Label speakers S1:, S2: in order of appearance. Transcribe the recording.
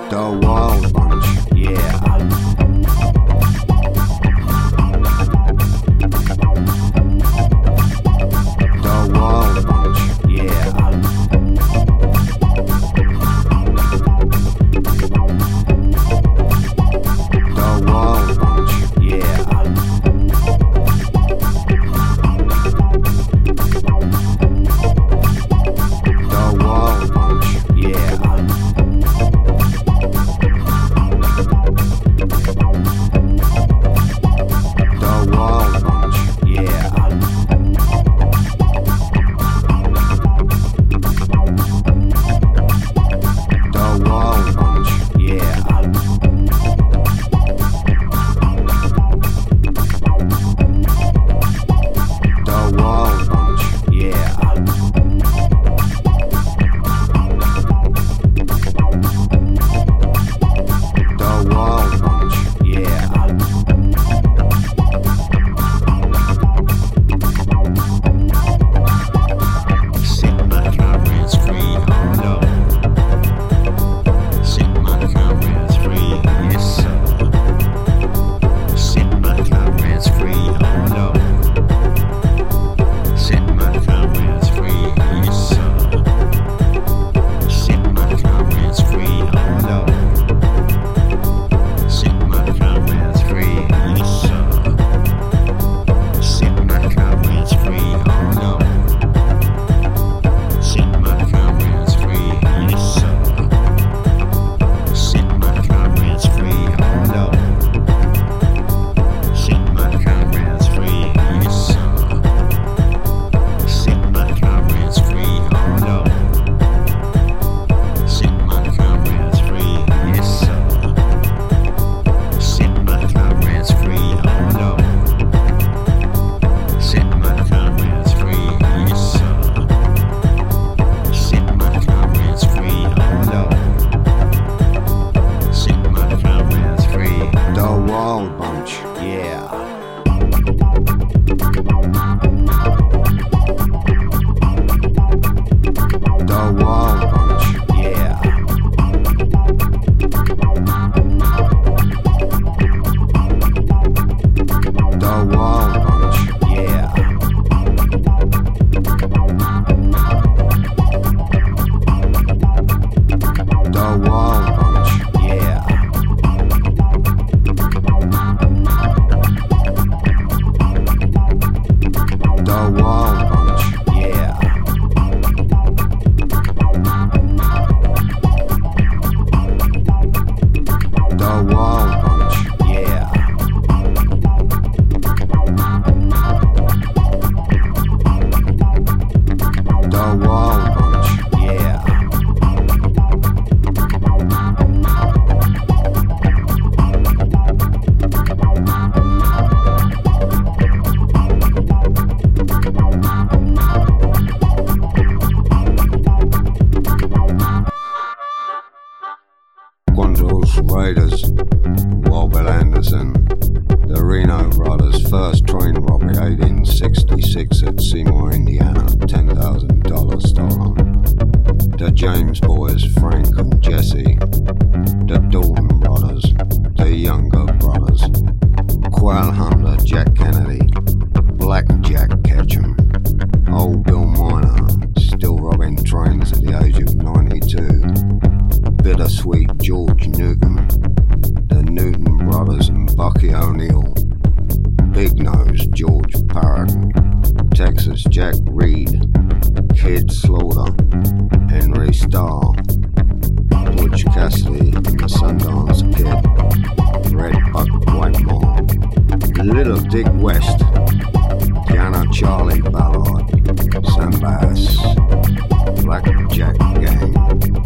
S1: The Wild Bunch, yeah. The Wild Bunch, yeah. The Wild Bunch, yeah. The Wild Bunch, yeah. Raiders, Wild Bill Anderson, the Reno Brothers' first train robbery, 1866 at Seymour, Indiana, $10,000 stolen. The James boys, Frank and Jesse, the Dalton Brothers, the Younger Brothers, Quail Hunter, Jack Kennedy, Black Jack Ketchum, Old Bill Miner, still robbing trains at the age of 92, Bittersweet George Newton, the Newton Brothers and Bucky O'Neill, Big Nose George Parrott, Texas Jack Reed, Kid Slaughter, Henry Starr, Butch Cassidy and the Sundance Kid, Red Buck Whitemore, Little Dick West, Piano Charlie Ballard, Sam Bass, Black Jack Gang,